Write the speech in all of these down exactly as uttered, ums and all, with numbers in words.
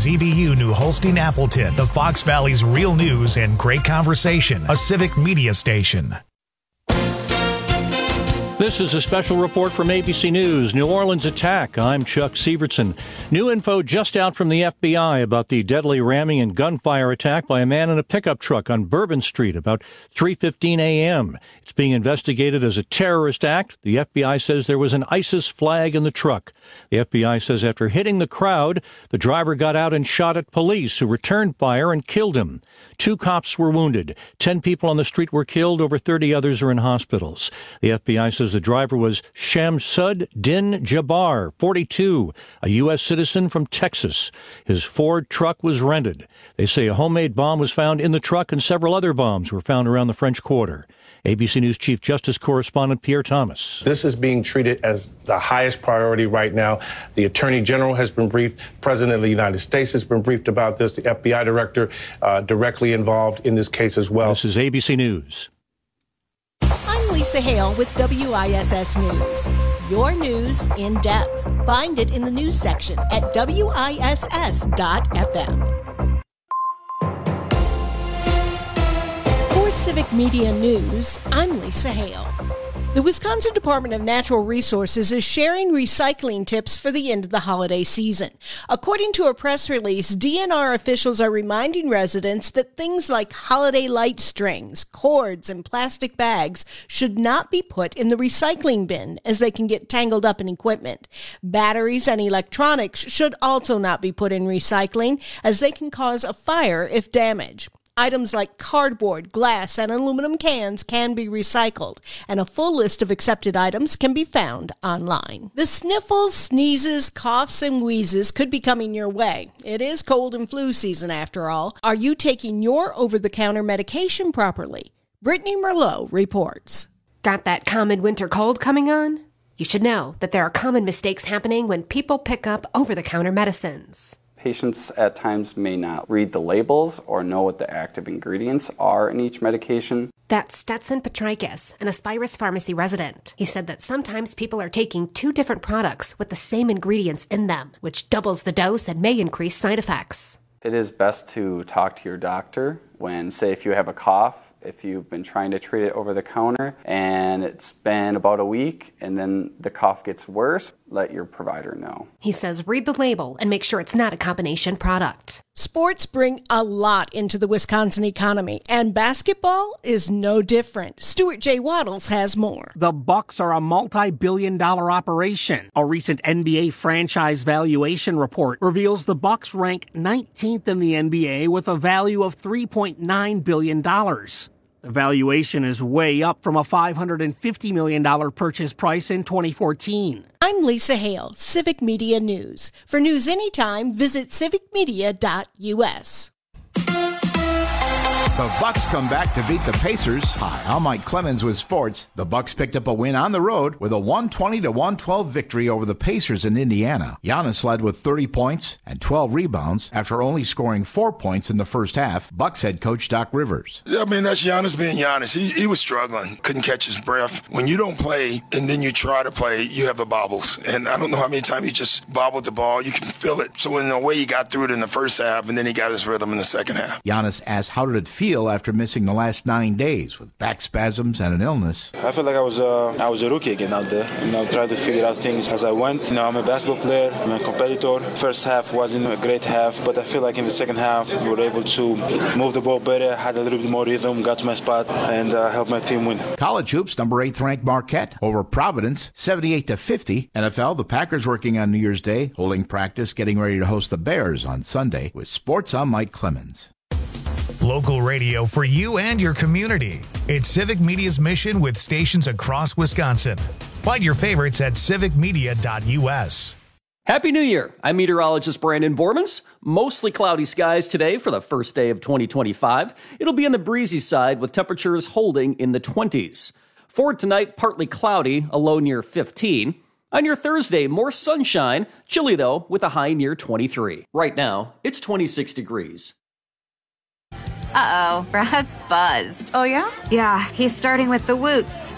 Z B U New Holstein Appleton, the Fox Valley's real news and great conversation, a civic media station. This is a special report from A B C News, New Orleans attack. I'm Chuck Sievertson. New info just out from the F B I about the deadly ramming and gunfire attack by a man in a pickup truck on Bourbon Street about three fifteen a.m. It's being investigated as a terrorist act. The F B I says there was an ISIS flag in the truck. The F B I says after hitting the crowd, the driver got out and shot at police, who returned fire and killed him. Two cops were wounded. Ten people on the street were killed. Over thirty others are in hospitals. The F B I says the driver was Shamsud Din Jabbar, forty-two, a U S citizen from Texas. His Ford truck was rented. They say a homemade bomb was found in the truck and several other bombs were found around the French Quarter. A B C News Chief Justice Correspondent Pierre Thomas. This is being treated as the highest priority right now. The Attorney General has been briefed. The President of the United States has been briefed about this. The F B I Director uh, directly involved in this case as well. This is A B C News. I'm Lisa Hale with W I S S News. Your news in depth. Find it in the news section at W I S S dot F M. For Civic Media News, I'm Lisa Hale. The Wisconsin Department of Natural Resources is sharing recycling tips for the end of the holiday season. According to a press release, D N R officials are reminding residents that things like holiday light strings, cords, and plastic bags should not be put in the recycling bin, as they can get tangled up in equipment. Batteries and electronics should also not be put in recycling, as they can cause a fire if damaged. Items like cardboard, glass, and aluminum cans can be recycled, and a full list of accepted items can be found online. The sniffles, sneezes, coughs, and wheezes could be coming your way. It is cold and flu season after all. Are you taking your over-the-counter medication properly? Brittany Merlot reports. Got that common winter cold coming on? You should know that there are common mistakes happening when people pick up over-the-counter medicines. Patients at times may not read the labels or know what the active ingredients are in each medication. That's Stetson Petrikis, an Aspirus Pharmacy resident. He said that sometimes people are taking two different products with the same ingredients in them, which doubles the dose and may increase side effects. It is best to talk to your doctor when, say, if you have a cough, if you've been trying to treat it over the counter and it's been about a week and then the cough gets worse, let your provider know. He says read the label and make sure it's not a combination product. Sports bring a lot into the Wisconsin economy, and basketball is no different. Stuart J. Waddles has more. The Bucks are a multi-billion dollar operation. A recent N B A franchise valuation report reveals the Bucks rank nineteenth in the N B A with a value of three point nine billion dollars. The valuation is way up from a five hundred fifty million dollars purchase price in twenty fourteen. I'm Lisa Hale, Civic Media News. For news anytime, visit civic media dot U S. The Bucks come back to beat the Pacers. Hi, I'm Mike Clemens with sports. The Bucks picked up a win on the road with a one twenty to one twelve victory over the Pacers in Indiana. Giannis led with thirty points and twelve rebounds after only scoring four points in the first half. Bucks head coach Doc Rivers. I mean, that's Giannis being Giannis. He, he was struggling, couldn't catch his breath. When you don't play and then you try to play, you have the bobbles. And I don't know how many times he just bobbled the ball. You can feel it. So in a way, he got through it in the first half, and then he got his rhythm in the second half. Giannis asked how did it feel after missing the last nine days with back spasms and an illness. I feel like I was uh, I was a rookie again out there. You know, trying to figure out things as I went. You know, I'm a basketball player. I'm a competitor. First half wasn't a great half, but I feel like in the second half we were able to move the ball better, had a little bit more rhythm, got to my spot, and uh, helped my team win. College hoops, number eighth ranked Marquette over Providence, seventy-eight to fifty. N F L, the Packers working on New Year's Day, holding practice, getting ready to host the Bears on Sunday. With sports, I'm Mike Clemens. Local radio for you and your community. It's Civic Media's mission with stations across Wisconsin. Find your favorites at civic media dot U S. Happy New Year. I'm meteorologist Brandon Bormans. Mostly cloudy skies today for the first day of twenty twenty-five. It'll be on the breezy side with temperatures holding in the twenties. For tonight, partly cloudy, a low near fifteen. On your Thursday, more sunshine, chilly though, with a high near twenty-three. Right now, it's twenty-six degrees. Uh-oh, Brad's buzzed. Oh, yeah? Yeah, he's starting with the woots.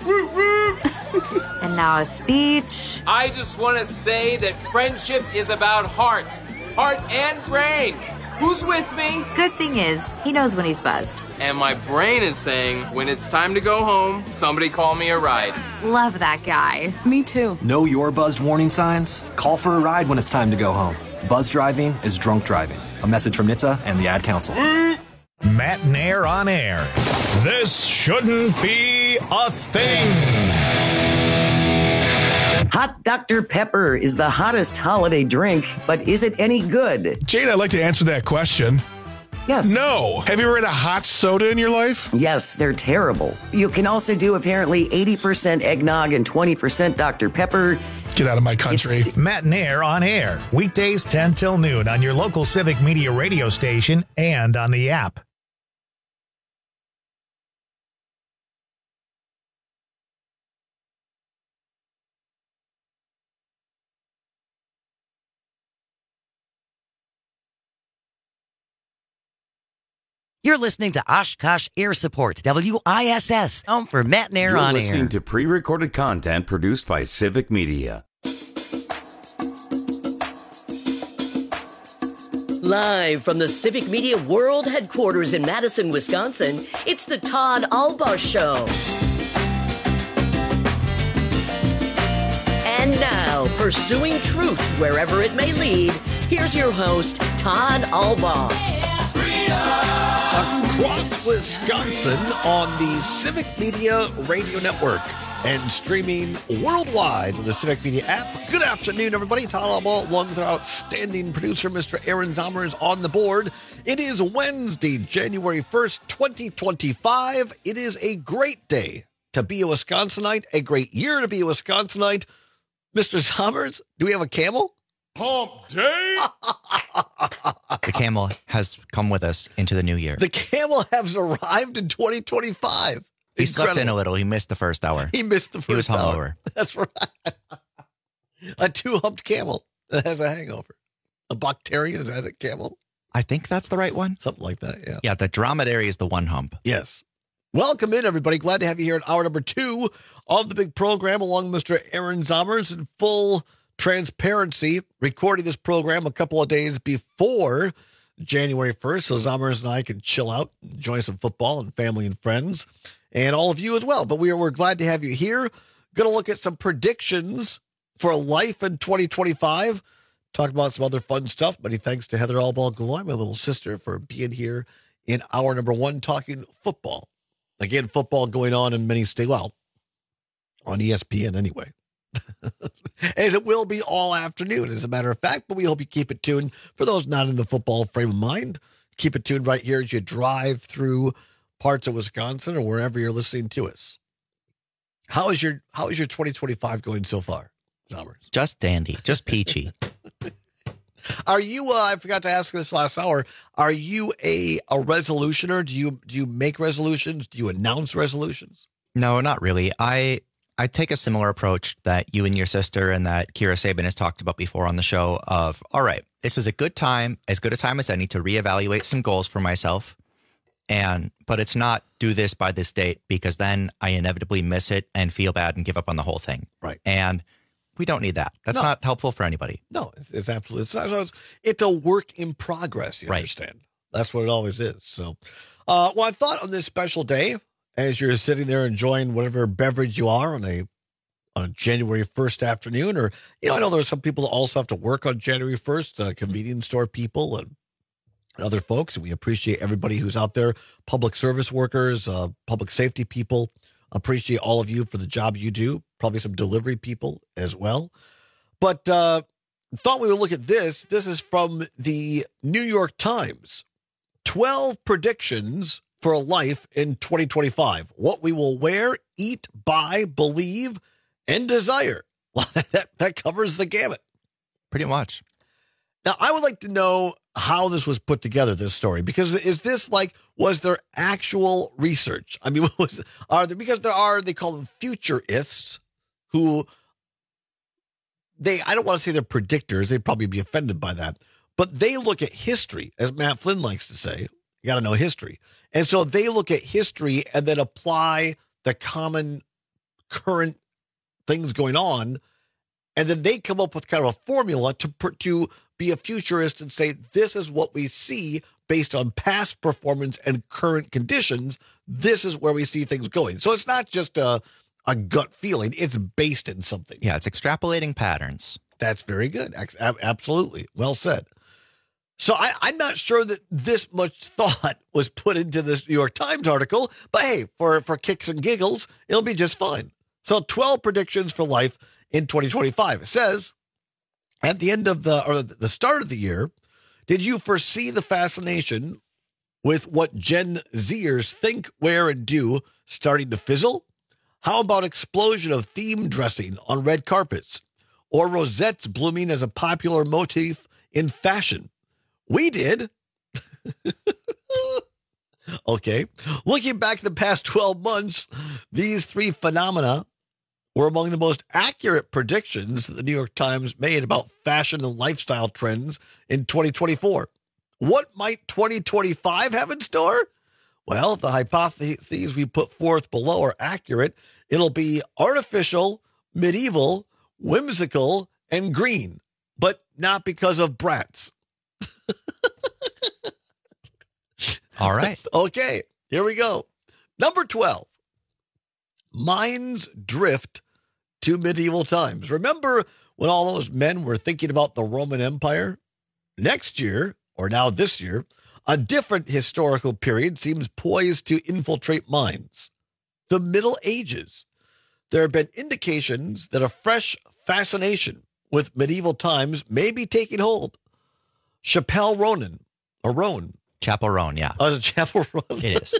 And now a speech. I just want to say that friendship is about heart. heart, and brain. Who's with me? Good thing is, he knows when he's buzzed. And my brain is saying, when it's time to go home, somebody call me a ride. Love that guy. Me too. Know your buzzed warning signs? Call for a ride when it's time to go home. Buzz driving is drunk driving. A message from N H T S A and the Ad Council. Matt Nair on air. This shouldn't be a thing. Hot Doctor Pepper is the hottest holiday drink, but is it any good? Jane, I'd like to answer that question. Yes. No. Have you ever had a hot soda in your life? Yes, they're terrible. You can also do apparently eighty percent eggnog and twenty percent Doctor Pepper. Get out of my country. It's Matt Nair on air. Weekdays ten till noon on your local Civic Media radio station and on the app. You're listening to Oshkosh Air Support, W I S S, home for Matt Nair You're on listening air. to pre-recorded content produced by Civic Media. Live from the Civic Media World Headquarters in Madison, Wisconsin, it's the Todd Albaugh Show. And now, pursuing truth wherever it may lead, here's your host, Todd Albaugh. Across Wisconsin on the Civic Media Radio Network and streaming worldwide with the Civic Media app. Good afternoon, everybody. Todd Albaugh, along with our outstanding producer, Mister Aaron Zomer, is on the board. It is Wednesday, January first, twenty twenty-five. It is a great day to be a Wisconsinite, a great year to be a Wisconsinite. Mister Zomers, do we have a camel? Hump day. The camel has come with us into the new year. The camel has arrived in twenty twenty-five. He Incredible. slept in a little. He missed the first hour. He missed the first He was hungover. hour. That's right. A two-humped camel that has a hangover. A Bacterian, is that a camel? I think that's the right one. Something like that, yeah. Yeah, the dromedary is the one hump. Yes. Welcome in, everybody. Glad to have you here at hour number two of the big program, along with Mister Aaron Zomers in full transparency, recording this program a couple of days before January first, so Zomers and I can chill out, enjoy some football and family and friends, and all of you as well. But we are, we're glad to have you here. Going to look at some predictions for life in twenty twenty-five. Talk about some other fun stuff. Many thanks to Heather Albaugh-Gulloy, my little sister, for being here in hour number one, talking football. Again, football going on in many states, well, on E S P N anyway. As it will be all afternoon, as a matter of fact, but we hope you keep it tuned. For those not in the football frame of mind, keep it tuned right here as you drive through parts of Wisconsin or wherever you're listening to us. How is your how is your twenty twenty-five going so far, Zomers? Just dandy, just peachy. Are you, uh, I forgot to ask this last hour, are you a, a resolutioner? Do you do you make resolutions? Do you announce resolutions? No, not really. I I take a similar approach that you and your sister and that Kira Sabin has talked about before on the show of, all right, this is a good time, as good a time as any to reevaluate some goals for myself. And, but it's not do this by this date, because then I inevitably miss it and feel bad and give up on the whole thing. Right. And we don't need that. That's No. not helpful for anybody. No, it's, it's absolutely, it's, it's, it's a work in progress, you Right. understand? That's what it always is. So, uh, well, I thought on this special day, as you're sitting there enjoying whatever beverage you are on a on a January first afternoon, or, you know, I know there's some people that also have to work on January first, uh, convenience store people and, and other folks, and we appreciate everybody who's out there, public service workers, uh, public safety people. Appreciate all of you for the job you do, probably some delivery people as well. But uh, thought we would look at this. This is from the New York Times. twelve predictions for a life in twenty twenty-five. What we will wear, eat, buy, believe, and desire. Well, that, that covers the gamut. Pretty much. Now, I would like to know how this was put together, this story, because is this like, was there actual research? I mean, was, are there, because there are, they call them futurists who they, I don't want to say they're predictors. They'd probably be offended by that, but they look at history, as Matt Flynn likes to say. You got to know history. And so they look at history and then apply the common current things going on. And then they come up with kind of a formula to, to be a futurist and say, this is what we see based on past performance and current conditions. This is where we see things going. So it's not just a, a gut feeling. It's based in something. Yeah, it's extrapolating patterns. That's very good. Absolutely. Well said. So I, I'm not sure that this much thought was put into this New York Times article, but hey, for, for kicks and giggles, it'll be just fine. So twelve predictions for life in twenty twenty-five. It says, at the end of the, or the start of the year, did you foresee the fascination with what Gen Zers think, wear, and do starting to fizzle? How about explosion of theme dressing on red carpets? Or rosettes blooming as a popular motif in fashion? We did. Okay. Looking back the past twelve months, these three phenomena were among the most accurate predictions that the New York Times made about fashion and lifestyle trends in twenty twenty-four. What might twenty twenty-five have in store? Well, if the hypotheses we put forth below are accurate, it'll be artificial, medieval, whimsical, and green, but not because of brats. All right. Okay, here we go. Number twelve. Minds drift to medieval times. Remember when all those men were thinking about the Roman Empire? Next year, or now this year, a different historical period seems poised to infiltrate minds. The Middle Ages. There have been indications that a fresh fascination with medieval times may be taking hold. Chappelle Ronan, or Roan. Chapel Roan, yeah. Oh, it's a Chapel Roan. It is.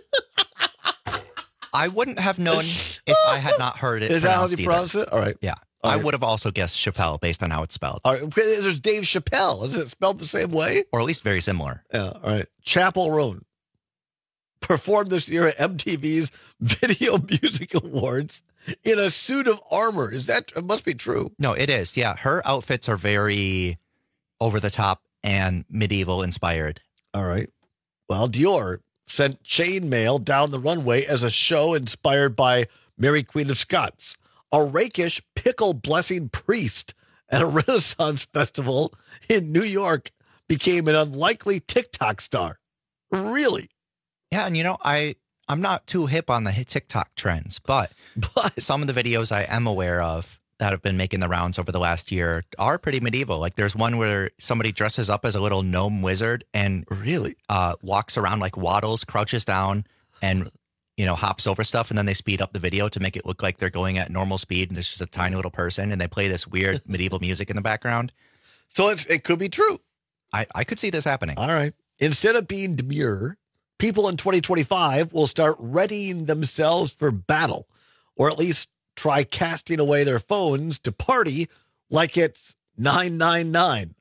I wouldn't have known if I had not heard it. Is that how you either. pronounce it? All right. Yeah. All I right. would have also guessed Chappelle based on how it's spelled. All right. There's Dave Chappelle. Is it spelled the same way? Or at least very similar. Yeah. All right. Chapel Roan performed this year at M T V's Video Music Awards in a suit of armor. Is that, it must be true. No, it is. Yeah. Her outfits are very over the top and medieval inspired. All right. Well, Dior sent chainmail down the runway as a show inspired by Mary Queen of Scots. A rakish pickle blessing priest at a Renaissance festival in New York became an unlikely TikTok star. Really? Yeah, and you know, I, I'm not too hip on the hit TikTok trends, but, but some of the videos I am aware of that have been making the rounds over the last year are pretty medieval. Like there's one where somebody dresses up as a little gnome wizard and really uh, walks around, like waddles, crouches down, and you know hops over stuff, and then they speed up the video to make it look like they're going at normal speed, and there's just a tiny little person, and they play this weird medieval music in the background. So it's, it could be true. I, I could see this happening. All right. Instead of being demure, people in twenty twenty-five will start readying themselves for battle, or at least try casting away their phones to party like it's nine nine nine.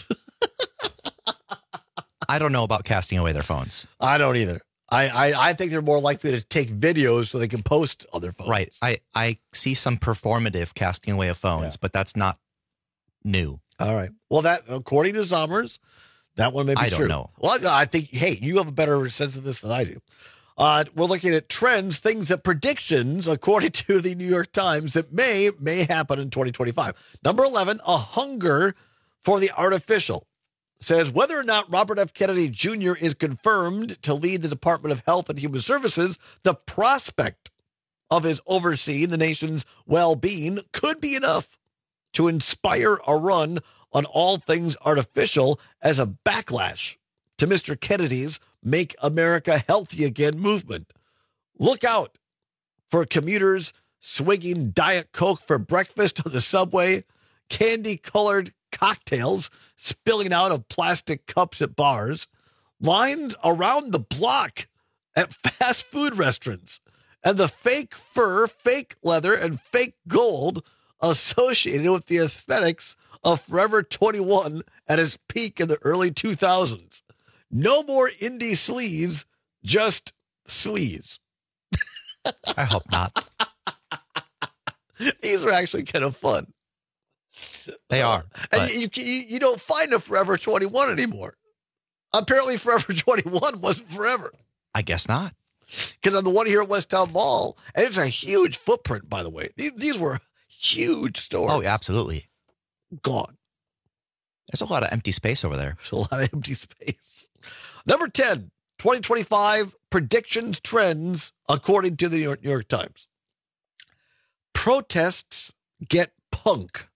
I don't know about casting away their phones. I don't either. I, I, I think they're more likely to take videos so they can post on their phones. Right. I, I see some performative casting away of phones, yeah. but that's not new. All right. Well, that according to Zommers, that one may be I true. don't know. Well, I think, hey, you have a better sense of this than I do. Uh, we're looking at trends, things that predictions, according to the New York Times, that may, may happen in twenty twenty-five. Number eleven, a hunger for the artificial. Says whether or not Robert F. Kennedy Junior is confirmed to lead the Department of Health and Human Services, the prospect of his overseeing the nation's well-being could be enough to inspire a run on all things artificial as a backlash to Mister Kennedy's Make America Healthy Again movement. Look out for commuters swigging Diet Coke for breakfast on the subway, candy-colored cocktails spilling out of plastic cups at bars, lines around the block at fast food restaurants, and the fake fur, fake leather, and fake gold associated with the aesthetics of Forever twenty-one at its peak in the early two thousands. No more indie sleaze, just sleaze. I hope not. These are actually kind of fun. They are. Uh, and you, you you don't find a Forever twenty-one anymore. Apparently Forever twenty-one wasn't forever. I guess not. Because on the one here at West Town Mall, and it's a huge footprint, by the way. These, these were huge stores. Oh, absolutely. Gone. There's a lot of empty space over there. There's a lot of empty space. Number ten, twenty twenty-five predictions trends according to the New York, New York Times. Protests get punk.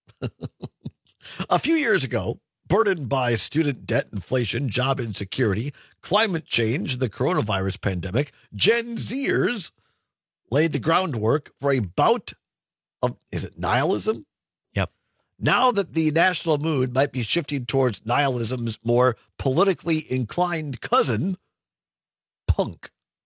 A few years ago, burdened by student debt, inflation, job insecurity, climate change, the coronavirus pandemic, Gen Zers laid the groundwork for a bout of, is it nihilism? Yep. Now that the national mood might be shifting towards nihilism's more politically inclined cousin, punk.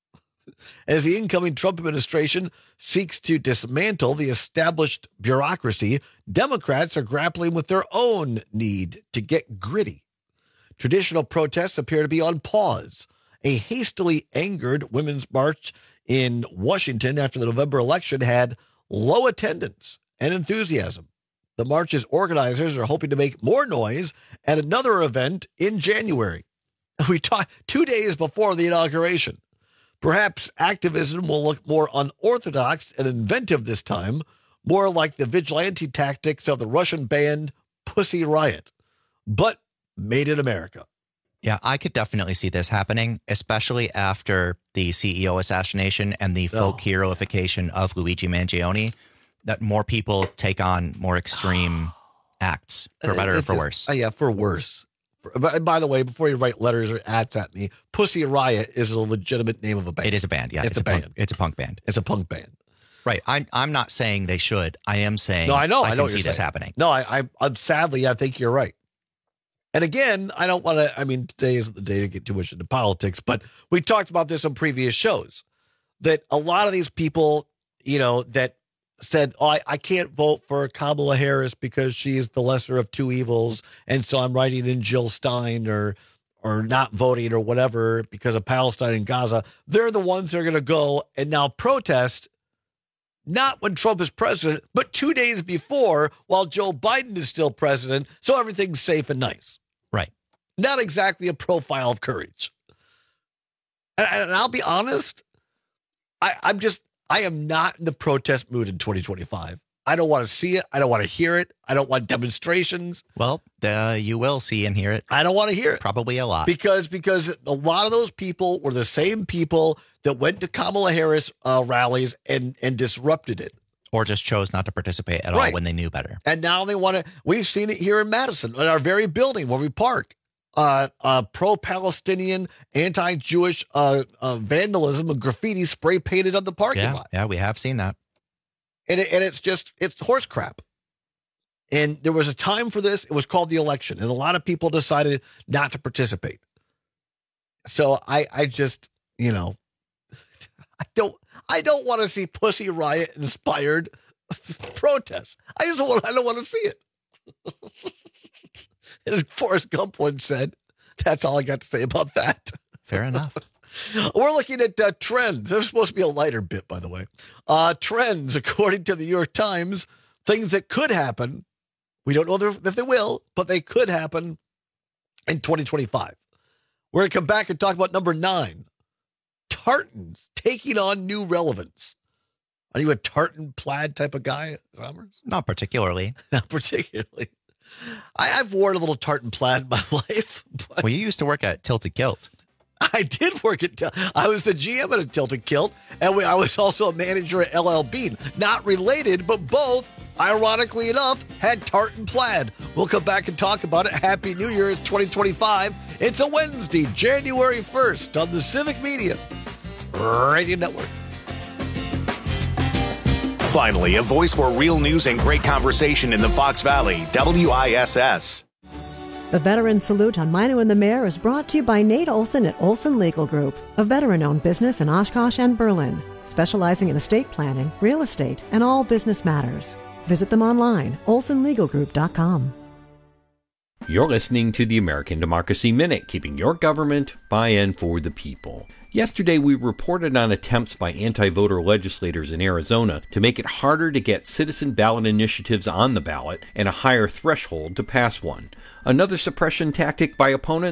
As the incoming Trump administration seeks to dismantle the established bureaucracy, Democrats are grappling with their own need to get gritty. Traditional protests appear to be on pause. A hastily angered women's march in Washington after the November election had low attendance and enthusiasm. The march's organizers are hoping to make more noise at another event in January. We talked two days before the inauguration. Perhaps activism will look more unorthodox and inventive this time, more like the vigilante tactics of the Russian band Pussy Riot, but made in America. Yeah, I could definitely see this happening, especially after the C E O assassination and the folk oh. heroification of Luigi Mangione, that more people take on more extreme acts, for better or for a, worse. Uh, yeah, for worse. But by the way, before you write letters or ads at me, Pussy Riot is a legitimate name of a band. It is a band, yeah. It's, it's a, a band. Punk, it's a punk band. It's a punk band. Right. I, I'm not saying they should. I am saying no, I know. I, I know can see this saying. happening. No, I, I, I'm sadly, I think you're right. And again, I don't want to, I mean, today isn't the day to get too much into politics, but we talked about this on previous shows, that a lot of these people, you know, that said, oh, I, I can't vote for Kamala Harris because she's the lesser of two evils, and so I'm writing in Jill Stein or or not voting or whatever because of Palestine and Gaza. They're the ones that are going to go and now protest, not when Trump is president, but two days before while Joe Biden is still president, so everything's safe and nice. Right. Not exactly a profile of courage. And, and I'll be honest, I, I'm just, I am not in the protest mood in twenty twenty-five. I don't want to see it. I don't want to hear it. I don't want demonstrations. Well, uh, you will see and hear it. I don't want to hear it. Probably a lot. Because because a lot of those people were the same people that went to Kamala Harris uh, rallies and, and disrupted it. Or just chose not to participate at right. all when they knew better. And now they want to, we've seen it here in Madison, in our very building where we park. Uh, uh, pro-Palestinian, anti-Jewish uh, uh, vandalism and graffiti spray painted on the parking yeah, lot. Yeah, we have seen that. And, it, and it's just, it's horse crap. And there was a time for this. It was called the election. And a lot of people decided not to participate. So I, I just, you know, I don't, I don't want to see Pussy Riot inspired protests. I just want, I don't want to see it. As Forrest Gump once said, that's all I got to say about that. Fair enough. We're looking at uh, trends. This is supposed to be a lighter bit, by the way. Uh, trends, according to the New York Times, things that could happen. We don't know if they will, but they could happen in twenty twenty-five. We're going to come back and talk about number nine. Tartans taking on new relevance. Are you a tartan plaid type of guy, Summers? Not particularly. Not particularly. I, I've worn a little tartan plaid in my life. But well, you used to work at Tilted Kilt. I did work at, I was the G M at a Tilted Kilt, and we, I was also a manager at L L Bean. Not related, but both, ironically enough, had tartan plaid. We'll come back and talk about it. Happy New Year, it's twenty twenty-five. It's a Wednesday, January first, on the Civic Media Radio Network. Finally, a voice for real news and great conversation in the Fox Valley, W I S S. The Veteran Salute on Mino and the Mayor is brought to you by Nate Olson at Olson Legal Group, a veteran-owned business in Oshkosh and Berlin, specializing in estate planning, real estate, and all business matters. Visit them online, olson legal group dot com. You're listening to the American Democracy Minute, keeping your government by and for the people. Yesterday, we reported on attempts by anti-voter legislators in Arizona to make it harder to get citizen ballot initiatives on the ballot and a higher threshold to pass one. Another suppression tactic by opponents?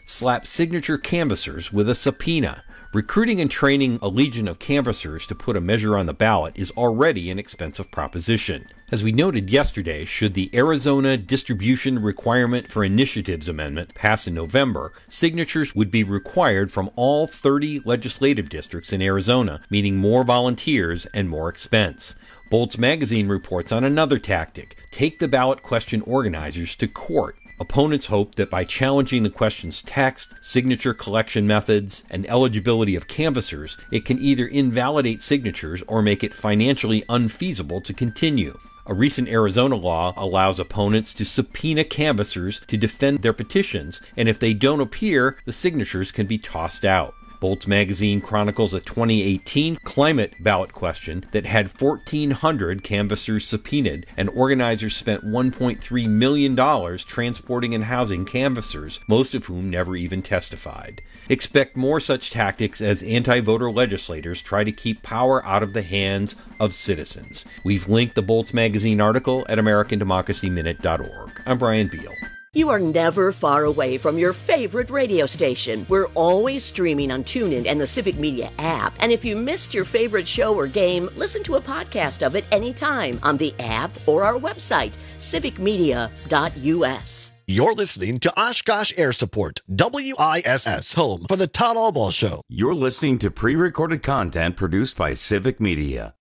slapped signature canvassers with a subpoena. Recruiting and training a legion of canvassers to put a measure on the ballot is already an expensive proposition. As we noted yesterday, should the Arizona Distribution Requirement for Initiatives Amendment pass in November, signatures would be required from all thirty legislative districts in Arizona, meaning more volunteers and more expense. Bolts Magazine reports on another tactic: take the ballot question organizers to court. Opponents hope that by challenging the question's text, signature collection methods, and eligibility of canvassers, it can either invalidate signatures or make it financially unfeasible to continue. A recent Arizona law allows opponents to subpoena canvassers to defend their petitions, and if they don't appear, the signatures can be tossed out. Bolts Magazine chronicles a twenty eighteen climate ballot question that had fourteen hundred canvassers subpoenaed, and organizers spent one point three million dollars transporting and housing canvassers, most of whom never even testified. Expect more such tactics as anti-voter legislators try to keep power out of the hands of citizens. We've linked the Bolts Magazine article at American Democracy Minute dot org. I'm Brian Beal. You are never far away from your favorite radio station. We're always streaming on TuneIn and the Civic Media app. And if you missed your favorite show or game, listen to a podcast of it anytime on the app or our website, civic media dot u s. You're listening to Oshkosh Air Support, W I S S, home for the Todd Albaugh Show. You're listening to pre-recorded content produced by Civic Media.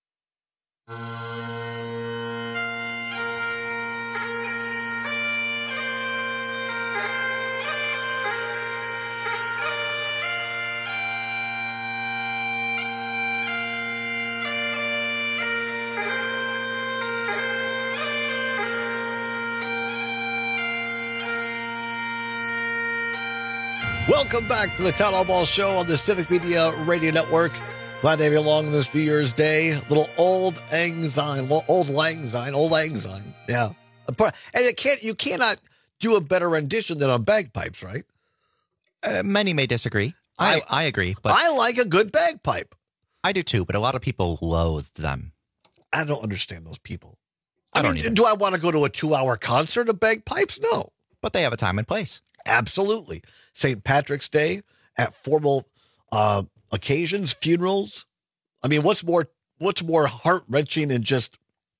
Welcome back to the Todd Albaugh Show on the Civic Media Radio Network. Glad to have you along this New Year's Day. Little old anxiety, old lang syne, old lang syne. Yeah. And it can't, you cannot do a better rendition than on bagpipes, right? Uh, many may disagree. I, I, I agree. But I like a good bagpipe. I do too, but a lot of people loathe them. I don't understand those people. I, I don't mean, either. Do I want to go to a two-hour concert of bagpipes? No. But they have a time and place. Absolutely. Saint Patrick's Day, at formal uh, occasions, funerals. I mean, what's more what's more heart-wrenching and just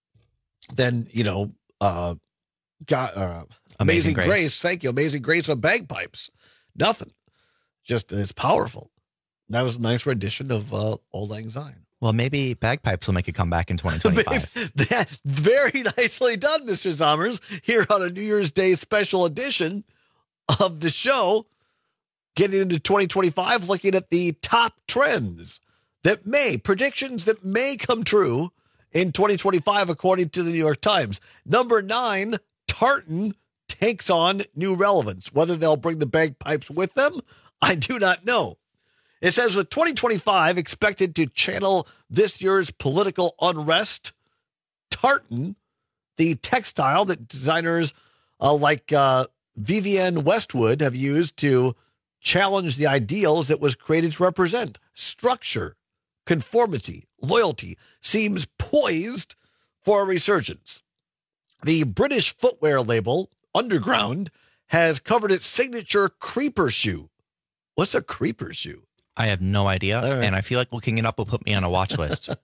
than, you know, uh, God, uh, Amazing, Amazing Grace. Grace. Thank you. Amazing Grace of bagpipes. Nothing. Just, it's powerful. That was a nice rendition of uh, Old Lang Syne. Well, maybe bagpipes will make a comeback in twenty twenty-five. That, very nicely done, Mister Zommers, here on a New Year's Day special edition of the show. Getting into twenty twenty-five, looking at the top trends that may, predictions that may come true in twenty twenty-five, according to the New York Times. Number nine, tartan takes on new relevance. Whether they'll bring the bagpipes with them, I do not know. It says with twenty twenty-five expected to channel this year's political unrest, tartan, the textile that designers uh, like uh, Vivienne Westwood have used to challenge the ideals it was created to represent. Structure, conformity, loyalty, seems poised for a resurgence. The British footwear label, Underground, has covered its signature creeper shoe. What's a creeper shoe? I have no idea, right. And I feel like looking it up will put me on a watch list.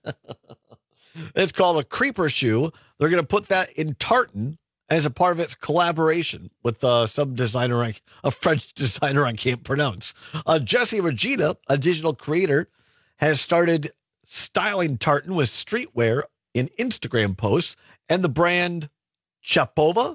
It's called a creeper shoe. They're going to put that in tartan as a part of its collaboration with uh, some designer, I, a French designer I can't pronounce. Uh, Jesse Regina, a digital creator, has started styling tartan with streetwear in Instagram posts, and the brand Chapova,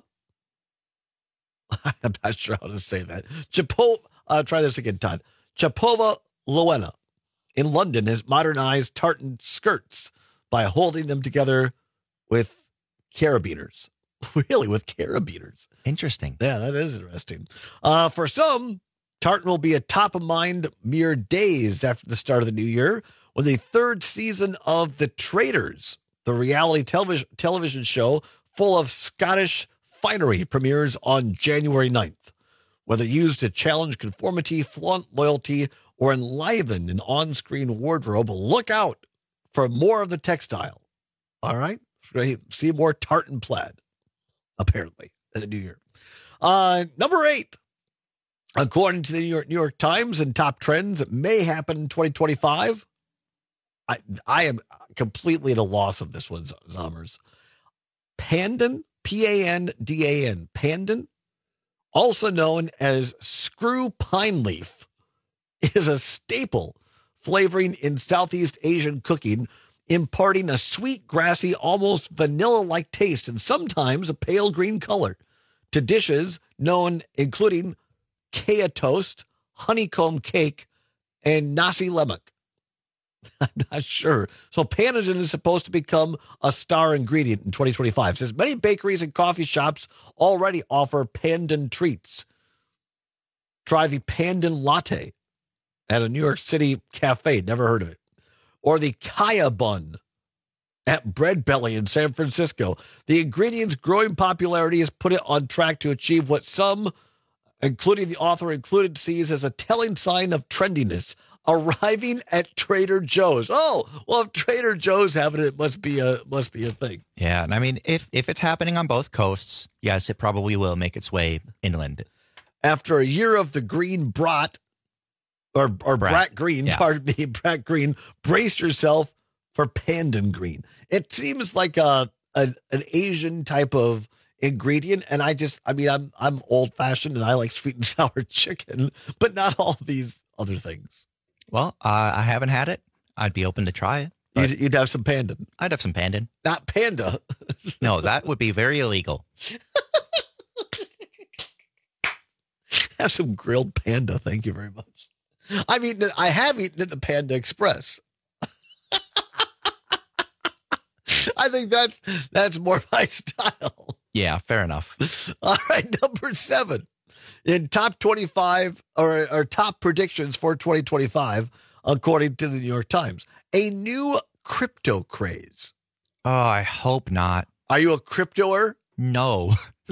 I'm not sure how to say that. Chapova, uh, try this again, Todd. Chapova Loena in London has modernized tartan skirts by holding them together with carabiners. Really, with carabiners. Interesting. Yeah, that is interesting. Uh, for some, tartan will be a top of mind mere days after the start of the new year, when the third season of The Traitors, the reality television television show full of Scottish finery, premieres on January ninth. Whether used to challenge conformity, flaunt loyalty, or enliven an on-screen wardrobe, look out for more of the textile. All right? See more tartan plaid, apparently, in the new year. Uh, number eight, According to the New York, New York Times and top trends that may happen in twenty twenty-five, I, I am completely at a loss of this one, Zommers. Pandan, P A N D A N, pandan, also known as screw pine leaf, is a staple flavoring in Southeast Asian cooking, imparting a sweet, grassy, almost vanilla-like taste and sometimes a pale green color to dishes known including kaya toast, honeycomb cake, and nasi lemak. I'm not sure. So pandan is supposed to become a star ingredient in twenty twenty-five. It says many bakeries and coffee shops already offer pandan treats. Try the pandan latte at a New York City cafe. Never heard of it. Or the kaya bun at Bread Belly in San Francisco. The ingredient's growing popularity has put it on track to achieve what some, including the author included, sees as a telling sign of trendiness. Arriving at Trader Joe's. Oh, well, if Trader Joe's having it, it must be a must be a thing. Yeah, and I mean, if if it's happening on both coasts, yes, it probably will make its way inland. After a year of the green brat, or or brat, brat green, yeah. pardon me, brat green, brace yourself for pandan green. It seems like a, a an Asian type of ingredient, and I just, I mean, I'm I'm old fashioned and I like sweet and sour chicken, but not all these other things. Well, uh, I haven't had it. I'd be open to try it. You'd, you'd have some pandan. I'd have some pandan. Not panda. No, that would be very illegal. Have some grilled panda. Thank you very much. I've eaten it. I have eaten at the Panda Express. I think that's that's more my style. Yeah, fair enough. All right, number seven. In top twenty-five or, or top predictions for twenty twenty-five, according to the New York Times, a new crypto craze. Oh, I hope not. Are you a cryptoer? No.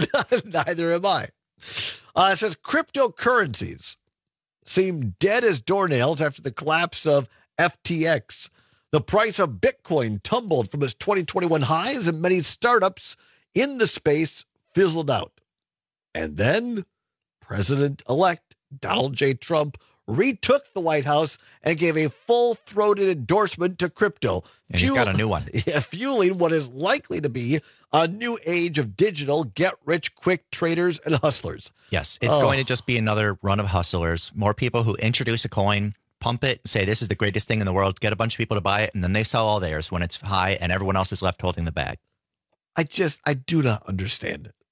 Neither am I. Uh, it says cryptocurrencies seem dead as doornails after the collapse of F T X. The price of Bitcoin tumbled from its twenty twenty-one highs, and many startups in the space fizzled out. And then President-elect Donald J. Trump retook the White House and gave a full-throated endorsement to crypto. And he's got a new one. Yeah, fueling what is likely to be a new age of digital get-rich-quick traders and hustlers. Yes, it's oh. going to just be another run of hustlers. More people who introduce a coin, pump it, say this is the greatest thing in the world, get a bunch of people to buy it, and then they sell all theirs when it's high and everyone else is left holding the bag. I just, I do not understand it.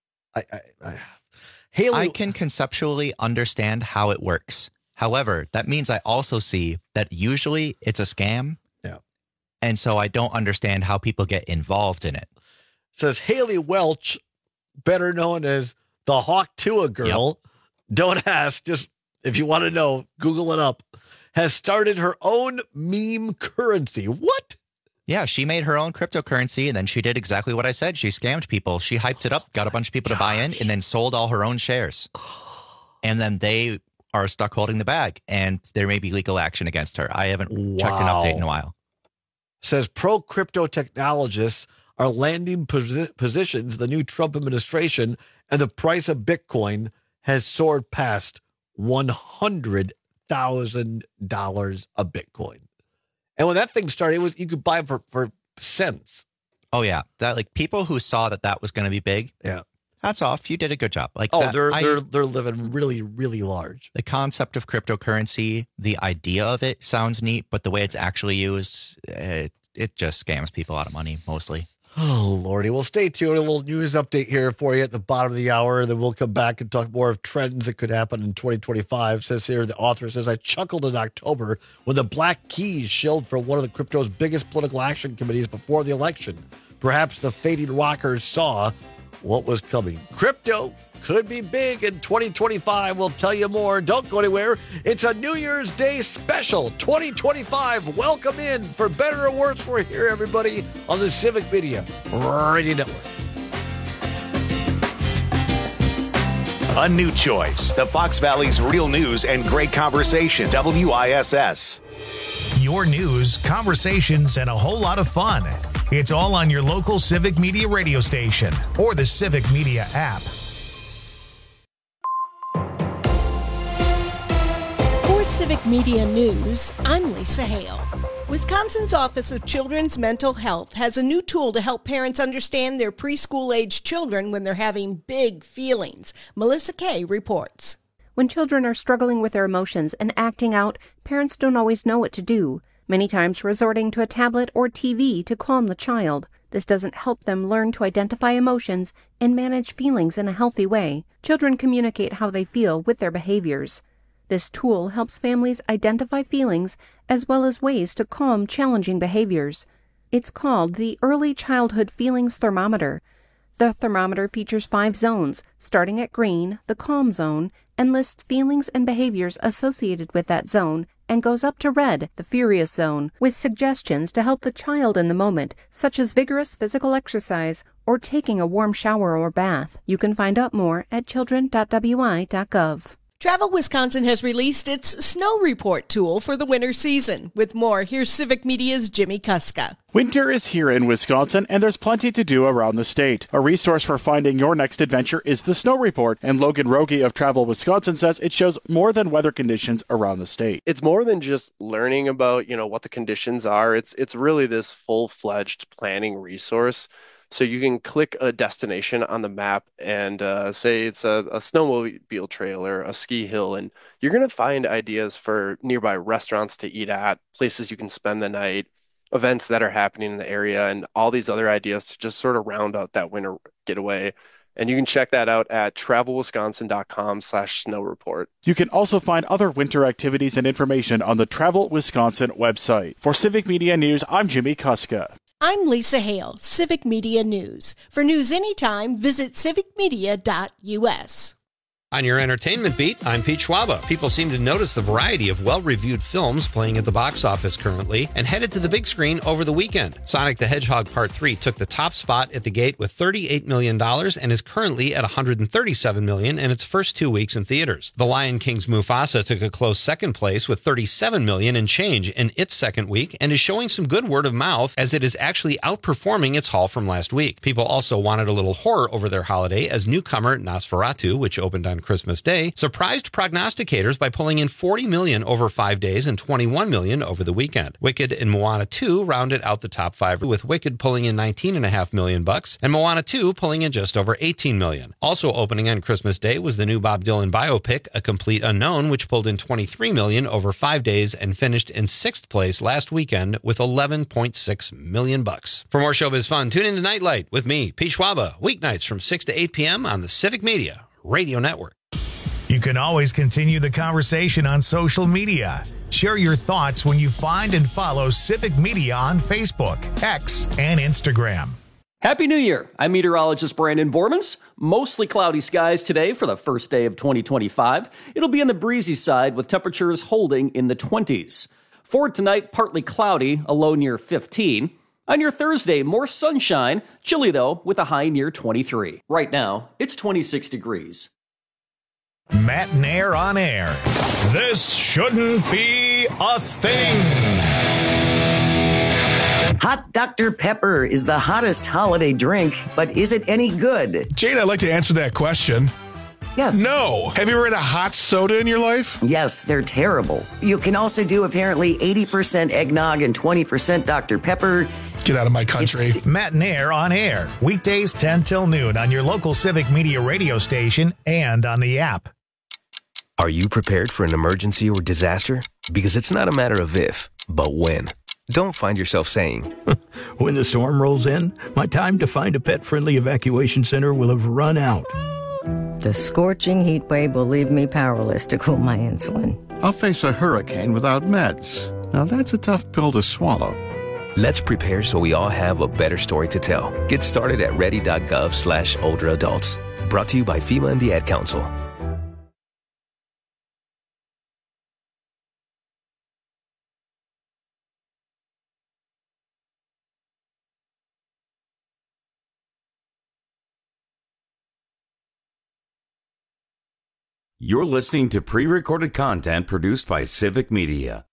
I, I, I Haley, I can conceptually understand how it works. However, that means I also see that usually it's a scam. Yeah. And so I don't understand how people get involved in it. Says Haley Welch, better known as the Hawk Tuah girl. Yep. Don't ask. Just if you want to know, Google it up. Has started her own meme currency. What? Yeah, she made her own cryptocurrency, and then she did exactly what I said. She scammed people. She hyped it up, got a bunch of people to buy in, and then sold all her own shares. And then they are stuck holding the bag, and there may be legal action against her. I haven't wow. checked an update in a while. Says pro-crypto technologists are landing posi- positions the new Trump administration, and the price of Bitcoin has soared past one hundred thousand dollars a Bitcoin. And when that thing started, it was you could buy it for, for cents. Oh, yeah. That like people who saw that that was going to be big. Yeah. Hats off. You did a good job. Like, oh, that, they're I, they're they're living really, really large. The concept of cryptocurrency, the idea of it sounds neat, but the way it's actually used, it, it just scams people out of money, mostly. Oh, Lordy. Well, stay tuned. A little news update here for you at the bottom of the hour. Then we'll come back and talk more of trends that could happen in twenty twenty-five. Says here, the author says, I chuckled in October when the Black Keys shilled for one of the crypto's biggest political action committees before the election. Perhaps the fading rockers saw what was coming. Crypto could be big in twenty twenty-five. We'll tell you more. Don't go anywhere. It's a New Year's Day special. twenty twenty-five. Welcome in. For better or worse, we're here, everybody, on the Civic Media Radio Network. A new choice. The Fox Valley's real news and great conversation. W I S S. Your news, conversations, and a whole lot of fun. It's all on your local Civic Media radio station or the Civic Media app. Civic Media News, I'm Lisa Hale. Wisconsin's Office of Children's Mental Health has a new tool to help parents understand their preschool-age children when they're having big feelings. Melissa Kay reports. When children are struggling with their emotions and acting out, parents don't always know what to do, many times resorting to a tablet or T V to calm the child. This doesn't help them learn to identify emotions and manage feelings in a healthy way. Children communicate how they feel with their behaviors. This tool helps families identify feelings as well as ways to calm challenging behaviors. It's called the Early Childhood Feelings Thermometer. The thermometer features five zones, starting at green, the calm zone, and lists feelings and behaviors associated with that zone, and goes up to red, the furious zone, with suggestions to help the child in the moment, such as vigorous physical exercise or taking a warm shower or bath. You can find out more at children dot w i dot gov. Travel Wisconsin has released its Snow Report tool for the winter season. With more, here's Civic Media's Jimmy Kuska. Winter is here in Wisconsin, and there's plenty to do around the state. A resource for finding your next adventure is the Snow Report, and Logan Rogie of Travel Wisconsin says it shows more than weather conditions around the state. It's more than just learning about, you know, what the conditions are. It's it's really this full-fledged planning resource. So you can click a destination on the map and uh, say it's a, a snowmobile trail or a ski hill, and you're going to find ideas for nearby restaurants to eat at, places you can spend the night, events that are happening in the area, and all these other ideas to just sort of round out that winter getaway. And you can check that out at travel wisconsin dot com slash snow report. You can also find other winter activities and information on the Travel Wisconsin website. For Civic Media News, I'm Jimmy Kuska. I'm Lisa Hale, Civic Media News. For news anytime, visit civic media dot u s. On your entertainment beat, I'm Pete Schwaba. People seem to notice the variety of well-reviewed films playing at the box office currently and headed to the big screen over the weekend. Sonic the Hedgehog Part three took the top spot at the gate with thirty-eight million dollars and is currently at one hundred thirty-seven million dollars in its first two weeks in theaters. The Lion King's Mufasa took a close second place with thirty-seven million dollars in change in its second week and is showing some good word of mouth as it is actually outperforming its haul from last week. People also wanted a little horror over their holiday as newcomer Nosferatu, which opened on Christmas Day, surprised prognosticators by pulling in forty million dollars over five days and twenty-one million dollars over the weekend. Wicked and Moana two rounded out the top five, with Wicked pulling in nineteen point five million bucks and Moana two pulling in just over eighteen million dollars. Also opening on Christmas Day was the new Bob Dylan biopic, A Complete Unknown, which pulled in twenty-three million dollars over five days and finished in sixth place last weekend with eleven point six million bucks. For more showbiz fun, tune in to Nightlight with me, Pete Schwaba, weeknights from six to eight p.m. on the Civic Media Radio Network. You can always continue the conversation on social media. Share your thoughts when you find and follow Civic Media on Facebook, X, and Instagram. Happy New Year. I'm meteorologist Brandon Bormans. Mostly cloudy skies today for the first day of twenty twenty-five. It'll be on the breezy side with temperatures holding in the twenties. For tonight, partly cloudy, a low near fifteen. On your Thursday, more sunshine, chilly though, with a high near twenty-three. Right now, it's twenty-six degrees. Matt Nair on air. This shouldn't be a thing. Hot Doctor Pepper is the hottest holiday drink, but is it any good? Jane, I'd like to answer that question. Yes. No. Have you ever had a hot soda in your life? Yes, they're terrible. You can also do apparently eighty percent eggnog and twenty percent Doctor Pepper. Get out of my country. It's Matt Nair on air. Weekdays ten till noon on your local Civic Media radio station and on the app. Are you prepared for an emergency or disaster? Because it's not a matter of if, but when. Don't find yourself saying, when the storm rolls in, my time to find a pet-friendly evacuation center will have run out. The scorching heat wave will leave me powerless to cool my insulin. I'll face a hurricane without meds. Now that's a tough pill to swallow. Let's prepare so we all have a better story to tell. Get started at ready.gov slash older adults. Brought to you by FEMA and the Ad Council. You're listening to pre-recorded content produced by Civic Media.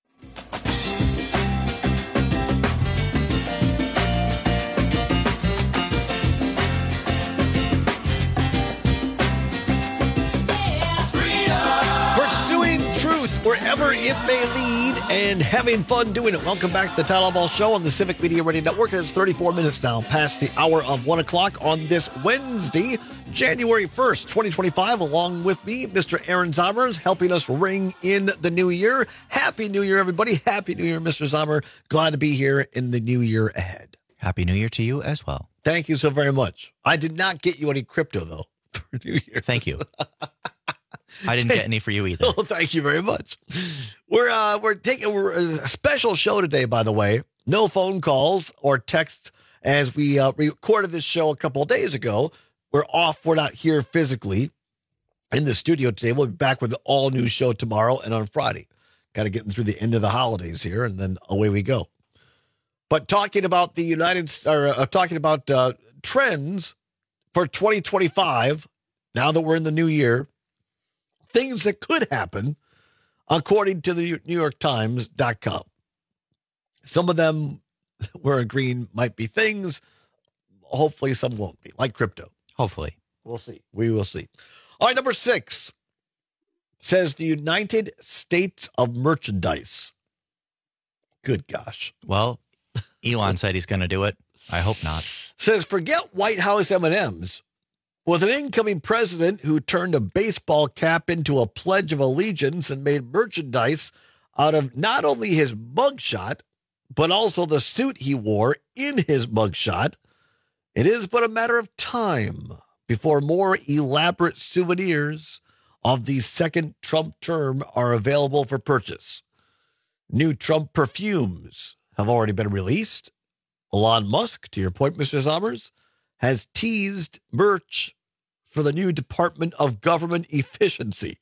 wherever it may lead, and having fun doing it. Welcome back to the Town Hall Ball Show on the Civic Media Radio Network. It's thirty-four minutes now past the hour of one o'clock on this Wednesday, January first, twenty twenty-five. Along with me, Mister Aaron Zommers, helping us ring in the new year. Happy New Year, everybody. Happy New Year, Mister Zommer. Glad to be here in the new year ahead. Happy New Year to you as well. Thank you so very much. I did not get you any crypto, though, for New Year. Thank you. I didn't get any for you either. Oh, thank you very much. We're uh, we're taking we're a special show today, by the way. No phone calls or texts as we uh, recorded this show a couple of days ago. We're off. We're not here physically in the studio today. We'll be back with an all new show tomorrow and on Friday. Got to getting through the end of the holidays here, and then away we go. But talking about the United, or uh, talking about uh, trends for twenty twenty-five. Now that we're in the new year. Things that could happen, according to the New York Times dot com. Some of them we're agreeing might be things. Hopefully some won't be, like crypto. Hopefully. We'll see. We will see. All right, number six says the United States of Merchandise. Good gosh. Well, Elon said he's going to do it. I hope not. Says forget White House M and M's. With an incoming president who turned a baseball cap into a pledge of allegiance and made merchandise out of not only his mugshot, but also the suit he wore in his mugshot, it is but a matter of time before more elaborate souvenirs of the second Trump term are available for purchase. New Trump perfumes have already been released. Elon Musk, to your point, Mister Zommers, has teased merch for the new Department of Government Efficiency.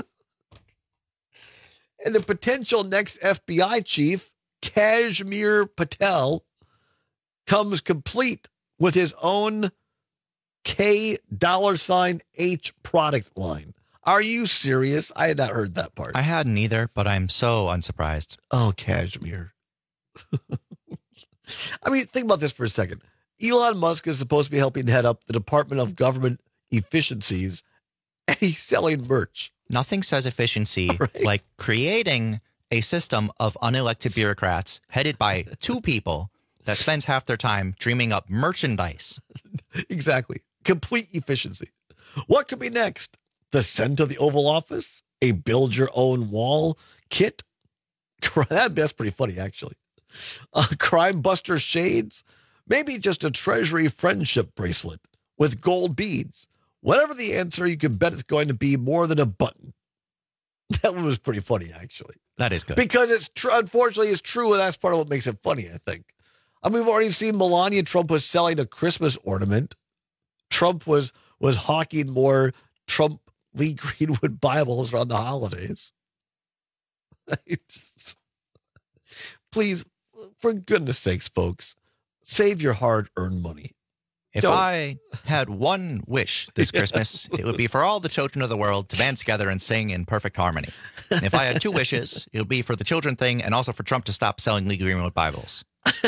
And the potential next F B I chief, Kashmir Patel, comes complete with his own K dollar sign H product line. Are you serious? I had not heard that part. I hadn't either, but I'm so unsurprised. Oh, Kashmir. I mean, think about this for a second. Elon Musk is supposed to be helping head up the Department of Government Efficiencies, and he's selling merch. Nothing says efficiency right? like creating a system of unelected bureaucrats headed by two people that spends half their time dreaming up merchandise. Exactly. Complete efficiency. What could be next? The scent of the Oval Office? A build-your-own-wall kit? That's pretty funny, actually. Uh, Crime Buster shades? Maybe just a Treasury friendship bracelet with gold beads. Whatever the answer, you can bet it's going to be more than a button. That one was pretty funny, actually. That is good. Because it's tr- unfortunately it's true, and that's part of what makes it funny, I think. I mean, we've already seen Melania Trump was selling a Christmas ornament. Trump was was hawking more Trump Lee Greenwood Bibles around the holidays. Just, please, for goodness sakes, folks, save your hard-earned money. If Don't. I had one wish this Christmas, it would be for all the children of the world to band together and sing in perfect harmony. And if I had two wishes, it would be for the children thing and also for Trump to stop selling Lee Greenwood Bibles.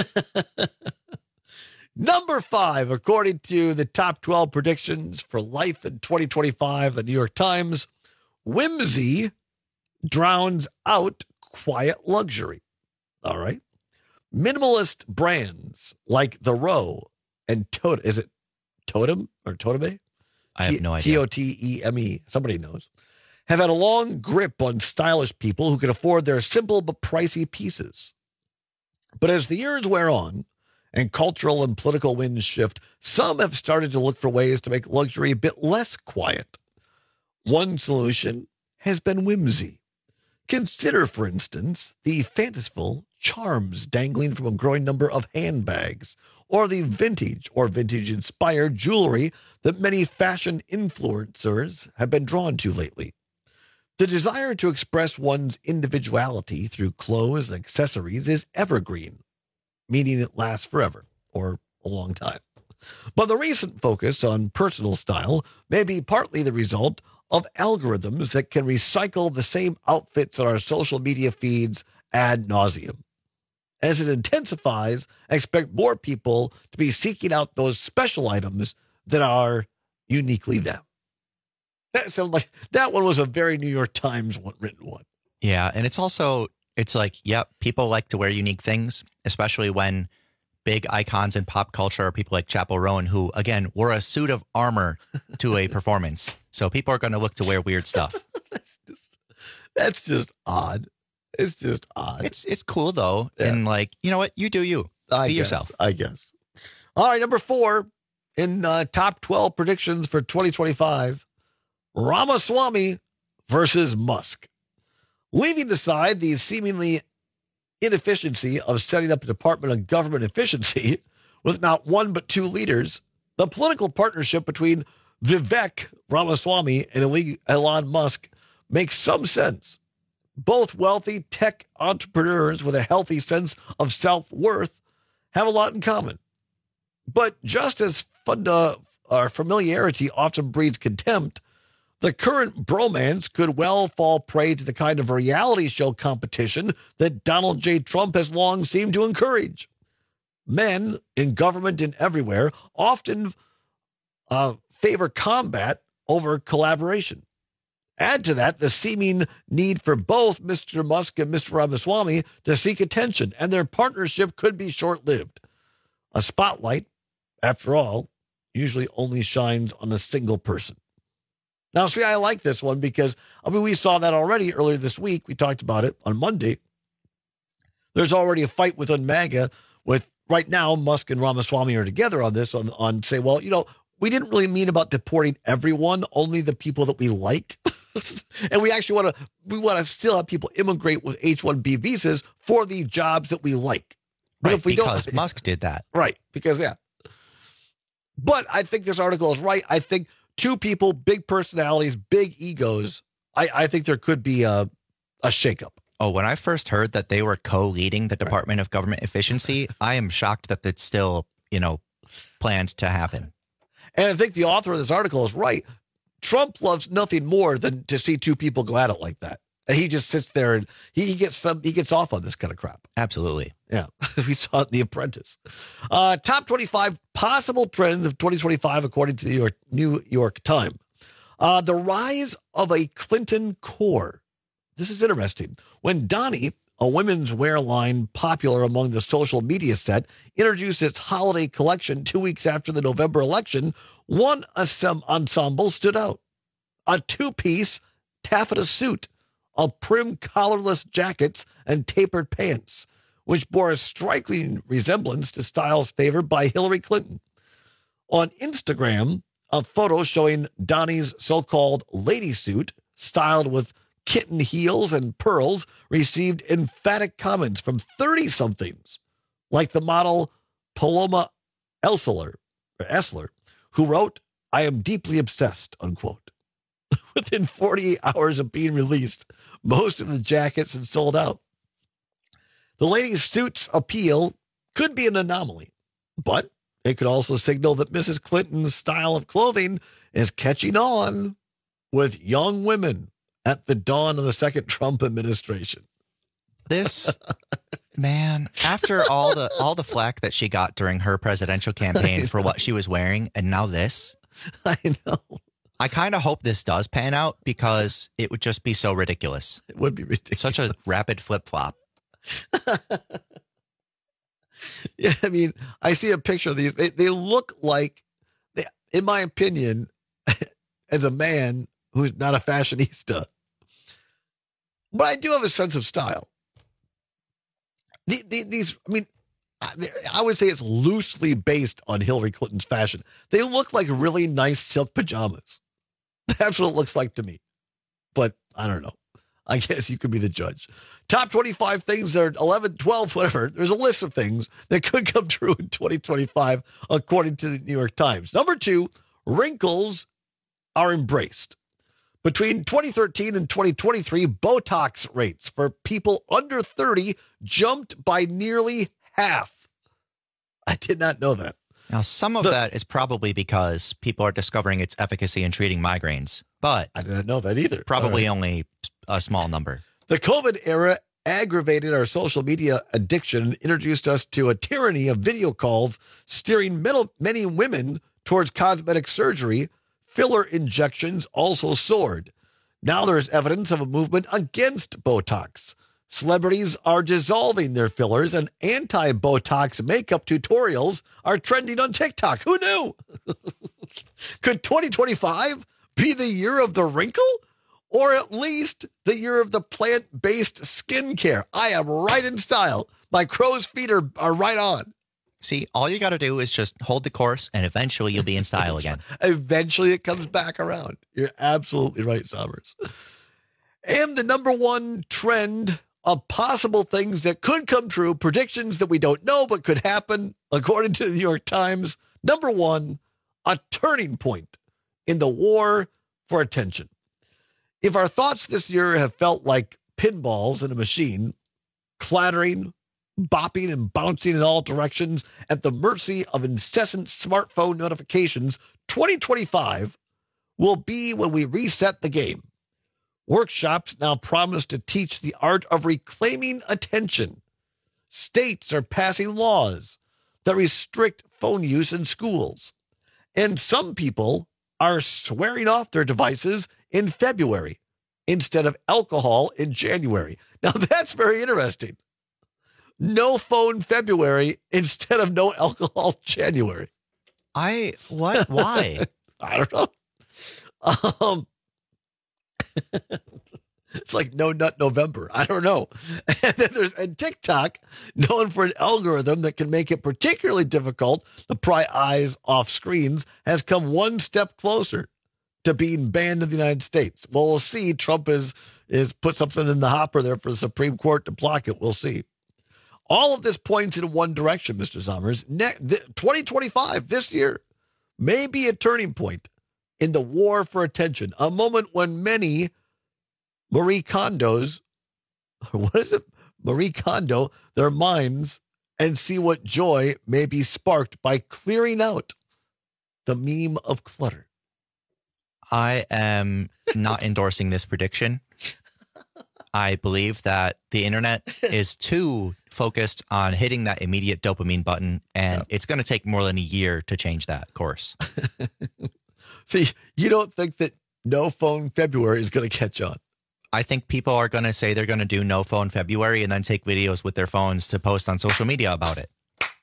Number five, according to the top twelve predictions for life in twenty twenty-five, the New York Times, whimsy drowns out quiet luxury. All right. Minimalist brands like The Row and Totem, is it Totem or Toteme? I have no idea. T O T E M E, somebody knows, have had a long grip on stylish people who can afford their simple but pricey pieces. But as the years wear on and cultural and political winds shift, some have started to look for ways to make luxury a bit less quiet. One solution has been whimsy. Consider, for instance, the fanciful charms dangling from a growing number of handbags, or the vintage or vintage-inspired jewelry that many fashion influencers have been drawn to lately. The desire to express one's individuality through clothes and accessories is evergreen, meaning it lasts forever, or a long time. But the recent focus on personal style may be partly the result of algorithms that can recycle the same outfits on our social media feeds ad nauseum. As it intensifies, I expect more people to be seeking out those special items that are uniquely them. That sounded like that one was a very New York Times one, written one. Yeah, and it's also, it's like, yep, people like to wear unique things, especially when big icons in pop culture are people like Chappell Rowan, who, again, wore a suit of armor to a performance. So people are going to look to wear weird stuff. that's, just, that's just odd. It's just odd. It's it's cool, though. Yeah. And like, you know what? You do you. I Be guess, yourself. I guess. All right, number four in uh, top twelve predictions for twenty twenty-five, Ramaswamy versus Musk. Leaving aside the seemingly inefficiency of setting up a Department of Government Efficiency with not one but two leaders, the political partnership between Vivek Ramaswamy and Elon Musk makes some sense. Both wealthy tech entrepreneurs with a healthy sense of self-worth have a lot in common. But just as funda, uh, familiarity often breeds contempt, the current bromance could well fall prey to the kind of reality show competition that Donald J. Trump has long seemed to encourage. Men in government and everywhere often uh, favor combat over collaboration. Add to that the seeming need for both Mister Musk and Mister Ramaswamy to seek attention, and their partnership could be short-lived. A spotlight, after all, usually only shines on a single person. Now, see, I like this one because, I mean, we saw that already earlier this week. We talked about it on Monday. There's already a fight within MAGA with, right now, Musk and Ramaswamy are together on this, on, on say, well, you know, we didn't really mean about deporting everyone, only the people that we like. And we actually want to, we want to still have people immigrate with H one B visas for the jobs that we like. But Right, if we because don't, Musk did that. Right, because, yeah. But I think this article is right. I think two people, big personalities, big egos, I, I think there could be a, a shakeup. Oh, when I first heard that they were co-leading the Department of Government Efficiency, I am shocked that it's still, you know, planned to happen. And I think the author of this article is right. Trump loves nothing more than to see two people go at it like that. And he just sits there and he, he gets some, he gets off on this kind of crap. Absolutely. Yeah. We saw it in The Apprentice. Uh, top twenty-five possible trends of twenty twenty-five, according to the New York, New York Times. Uh, the rise of a Clinton core. This is interesting. When Donnie, a women's wear line popular among the social media set, introduced its holiday collection two weeks after the November election, one ensemble stood out. A two-piece taffeta suit of prim collarless jackets and tapered pants, which bore a striking resemblance to styles favored by Hillary Clinton. On Instagram, a photo showing Donnie's so-called lady suit, styled with kitten heels and pearls, received emphatic comments from thirty-somethings, like the model Paloma Elsler, or Essler, who wrote, "I am deeply obsessed," unquote. Within forty-eight hours of being released, most of the jackets had sold out. The lady's suit's appeal could be an anomaly, but it could also signal that Missus Clinton's style of clothing is catching on with young women at the dawn of the second Trump administration. This, man, after all the all the flack that she got during her presidential campaign for what she was wearing, and now this. I know. I kind of hope this does pan out because it would just be so ridiculous. It would be ridiculous. Such a rapid flip-flop. Yeah, I mean, I see a picture of these. They, they look like, they, in my opinion, as a man who's not a fashionista, but I do have a sense of style. The, the, these, I mean, I would say it's loosely based on Hillary Clinton's fashion. They look like really nice silk pajamas. That's what it looks like to me. But I don't know. I guess you could be the judge. Top twenty-five things that are eleven, twelve, whatever. There's a list of things that could come true in twenty twenty-five, according to the New York Times. Number two, wrinkles are embraced. Between twenty thirteen and twenty twenty-three, Botox rates for people under thirty jumped by nearly half. I did not know that. Now, some of The- that is probably because people are discovering its efficacy in treating migraines, but I didn't know that either. probably All right. only a small number. The COVID era aggravated our social media addiction and introduced us to a tyranny of video calls, steering middle, many women towards cosmetic surgery. Filler injections also soared. Now there's evidence of a movement against Botox. Celebrities are dissolving their fillers, and anti-Botox makeup tutorials are trending on TikTok. Who knew? Could twenty twenty-five be the year of the wrinkle? Or at least the year of the plant-based skincare? I am right in style. My crow's feet are, are right on. See, all you got to do is just hold the course, and eventually you'll be in style again. Eventually it comes back around. You're absolutely right, Summers. And the number one trend of possible things that could come true, predictions that we don't know but could happen, according to the New York Times. Number one, a turning point in the war for attention. If our thoughts this year have felt like pinballs in a machine, clattering, bopping, and bouncing in all directions at the mercy of incessant smartphone notifications, twenty twenty-five will be when we reset the game. Workshops now promise to teach the art of reclaiming attention. States are passing laws that restrict phone use in schools. And some people are swearing off their devices in February instead of alcohol in January. Now, that's very interesting. No phone February instead of no alcohol January. I, what? Why? I don't know. Um, it's like no nut November. I don't know. And then there's and TikTok, known for an algorithm that can make it particularly difficult to pry eyes off screens, has come one step closer to being banned in the United States. Well, we'll see. Trump is is put something in the hopper there for the Supreme Court to block it. We'll see. All of this points in one direction, Mister Summers. Ne- th- twenty twenty-five, this year, may be a turning point in the war for attention, a moment when many Marie Kondos, what is it? Marie Kondo, their minds and see what joy may be sparked by clearing out the meme of clutter. I am not endorsing this prediction. I believe that the internet is too focused on hitting that immediate dopamine button, and yeah. it's going to take more than a year to change that course. See, you don't think that no phone February is going to catch on? I think people are going to say they're going to do no phone February and then take videos with their phones to post on social media about it.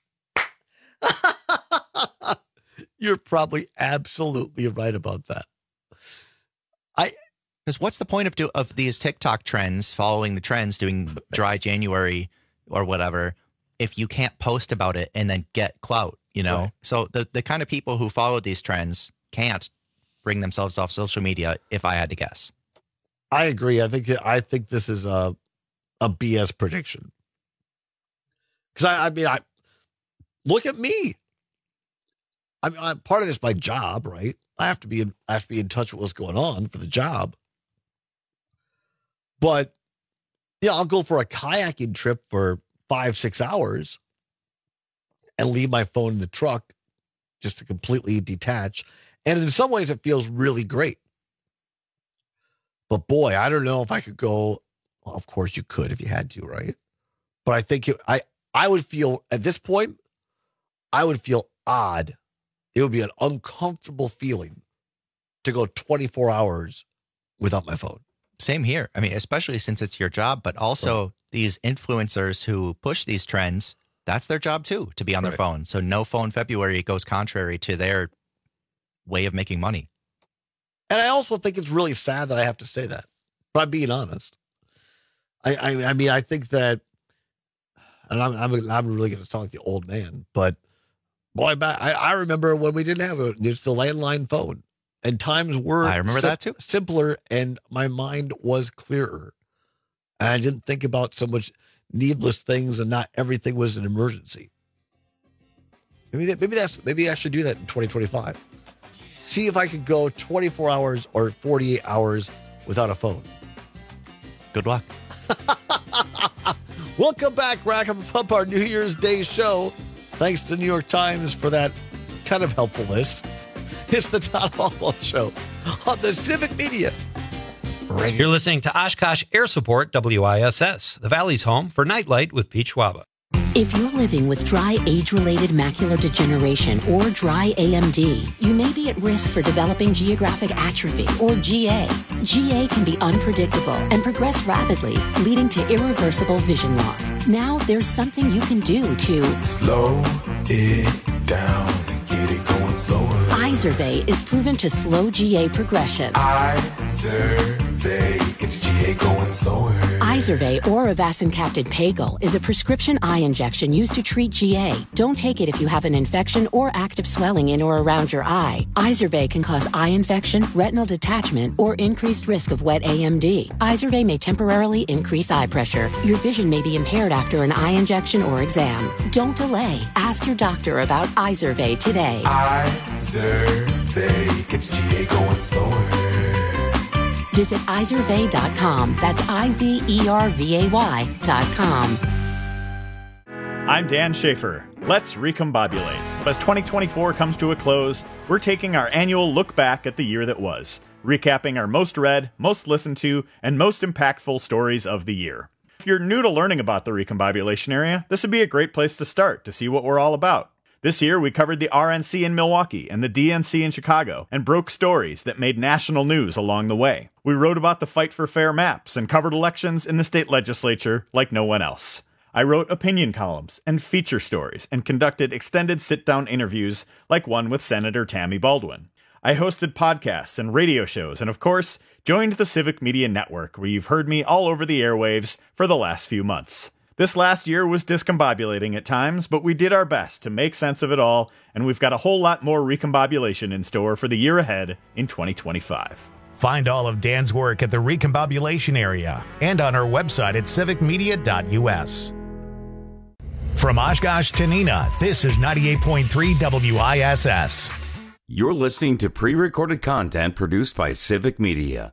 You're probably absolutely right about that. I Because what's the point of do, of these TikTok trends, following the trends, doing dry January or whatever, if you can't post about it and then get clout, you know? Right. So the, the kind of people who follow these trends can't bring themselves off social media, if I had to guess. I agree. I think I think this is a a B S prediction. Because I, I mean, I look at me. I mean, I'm, part of this is my job, right? I have to be in, I have to be in touch with what's going on for the job. But yeah, I'll go for a kayaking trip for five, six hours and leave my phone in the truck just to completely detach. And in some ways, it feels really great. But boy, I don't know if I could go. Well, of course you could if you had to, right? But I think it, I, I would feel at this point, I would feel odd. It would be an uncomfortable feeling to go twenty-four hours without my phone. Same here. I mean, especially since it's your job, but also right. These influencers who push these trends, that's their job too, to be on their right. phone. So no phone February goes contrary to their way of making money. And I also think it's really sad that I have to say that, but I'm being honest. I, I, I mean, I think that, and I'm, I'm, I'm really going to sound like the old man, but boy, back, I, I remember when we didn't have a, just the landline phone, and times were I remember sim- that too. simpler, and my mind was clearer. And I didn't think about so much needless things, and not everything was an emergency. Maybe that, maybe that's maybe I should do that in twenty twenty-five. See if I could go twenty-four hours or forty-eight hours without a phone. Good luck. We'll come back, rack up our New Year's Day show. Thanks to the New York Times for that kind of helpful list. It's the Todd Oswald Show on the Civic Media Radio. You're listening to Oshkosh Air Support, W I S S, the Valley's home for Nightlight with Pete Schwaba. If you're living with dry age-related macular degeneration or dry A M D, you may be at risk for developing geographic atrophy or G A. G A can be unpredictable and progress rapidly, leading to irreversible vision loss. Now there's something you can do to slow it down and get it going slower. Izervay is proven to slow G A progression. Izervay gets G A going slower. Izervay or avacincaptad pagel is a prescription eye injection used to treat G A. Don't take it if you have an infection or active swelling in or around your eye. Izervay can cause eye infection, retinal detachment, or increased risk of wet A M D. Izervay may temporarily increase eye pressure. Your vision may be impaired after an eye injection or exam. Don't delay. Ask your doctor about Izervay today. Izervay gets G A going slower. Visit Izervay dot com. That's I Z E R V A Y dot com. I'm Dan Schaefer. Let's recombobulate. As twenty twenty-four comes to a close, we're taking our annual look back at the year that was, recapping our most read, most listened to, and most impactful stories of the year. If you're new to learning about the recombobulation area, this would be a great place to start to see what we're all about. This year, we covered the R N C in Milwaukee and the D N C in Chicago and broke stories that made national news along the way. We wrote about the fight for fair maps and covered elections in the state legislature like no one else. I wrote opinion columns and feature stories and conducted extended sit-down interviews like one with Senator Tammy Baldwin. I hosted podcasts and radio shows and, of course, joined the Civic Media Network, where you've heard me all over the airwaves for the last few months. This last year was discombobulating at times, but we did our best to make sense of it all, and we've got a whole lot more recombobulation in store for the year ahead in twenty twenty-five. Find all of Dan's work at the recombobulation area and on our website at civic media dot U S. From Oshkosh to Neenah, this is ninety-eight point three W I S S. You're listening to pre-recorded content produced by Civic Media.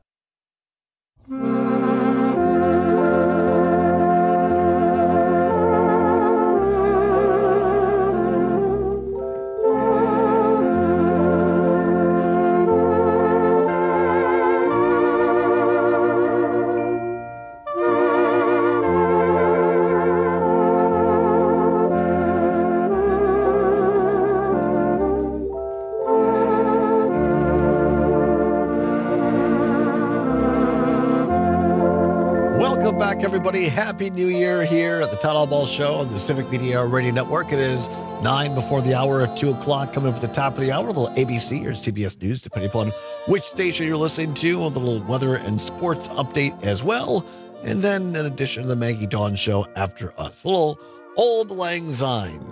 Everybody, Happy New Year here at the Town Hall Ball Show on the Civic Media Radio Network. It is nine before the hour of two o'clock, coming up at the top of the hour, a little A B C or C B S News, depending upon which station you're listening to, a little weather and sports update as well. And then, in addition to the Maggie Dawn Show after us, a little Auld Lang Syne.